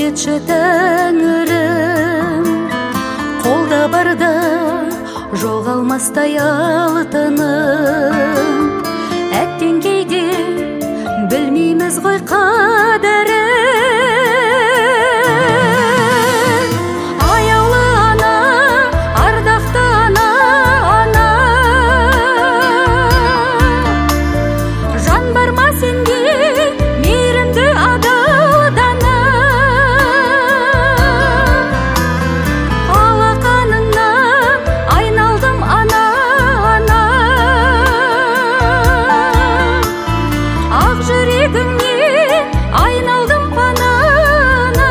етші тәңірім, қолда барда жоғалмастай алтыным. Әттен кейде білмейміз ғой қадірін. Аяулы ана, ардақты ана, ана. Жан бар ма сенде, мейірімді адал дана. Алақаныңа айналдым ана, ана. Ақ жүрегіңнен айналдым панана.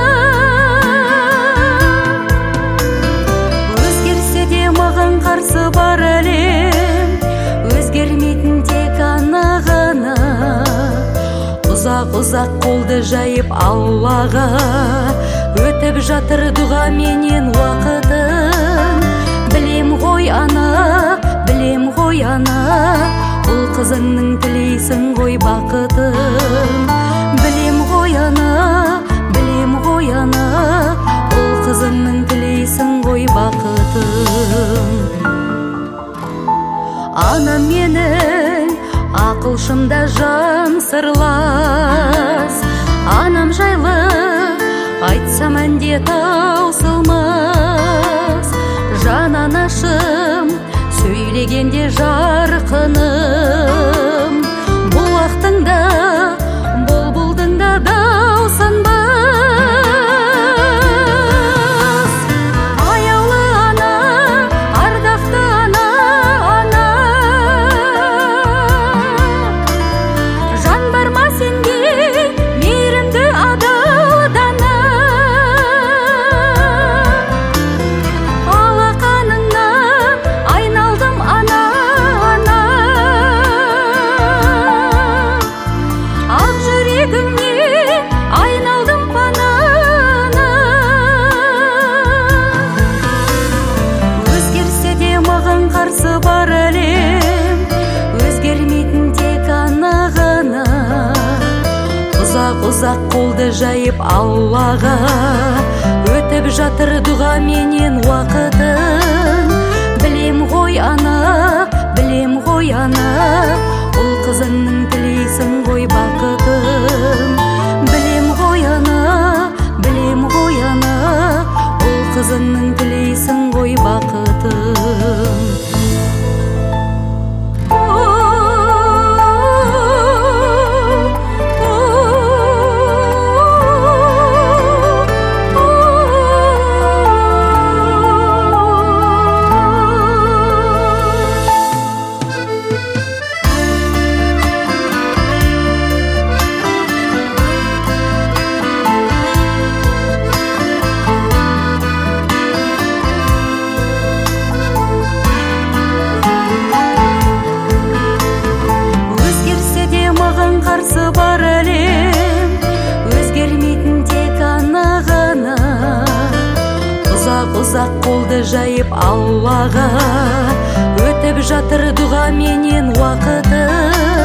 Өзгерсе де маған қарсы бар әлем, өзгермейтін тек ана ғана. Ұзақ-ұзақ қолды жайып Аллаға, өтіп жатыр дұға менен уақытын. Білем ғой ана, білем ғой ана, ұл қызыңның тілейсің ғой бақытын. Білем ғой ана, білем ғой ана, ұл қызыңның тілейсің ғой бақытын. Анам менің ақылшымда жан сырлас, анам жайлы айтсам әнде таусылмас. Жан анашым сөйлегенде жарқыным, бұлақтың да бұлбұлдың да дауысынбас. Аяулы ана, ардақты ана, ана. Жан бар ма сенде, мейірімді адал дана. Алақаныңа айналдым ана, ана. Ақ жүрегіңнен айналдым панана. Өзгерсе де маған қарсы бар әлем, өзгермейтін тек ана ғана. Ұзақ-ұзақ қолды жайып Аллаға, өтіп жатыр дұға менен уақытын. Білем ғой ана, білем ғой ана, ұл қызыңның тілейсің ғой бақытын. Білем ғой ана, білем ғой ана, ұл қызыңның тілейсің ғой бақытын. Қарсы бар әлем, өзгермейтін тек ана ғана. Ұзақ-ұзақ қолды жайып Аллаға, өтіп жатыр дұға менен уақытын.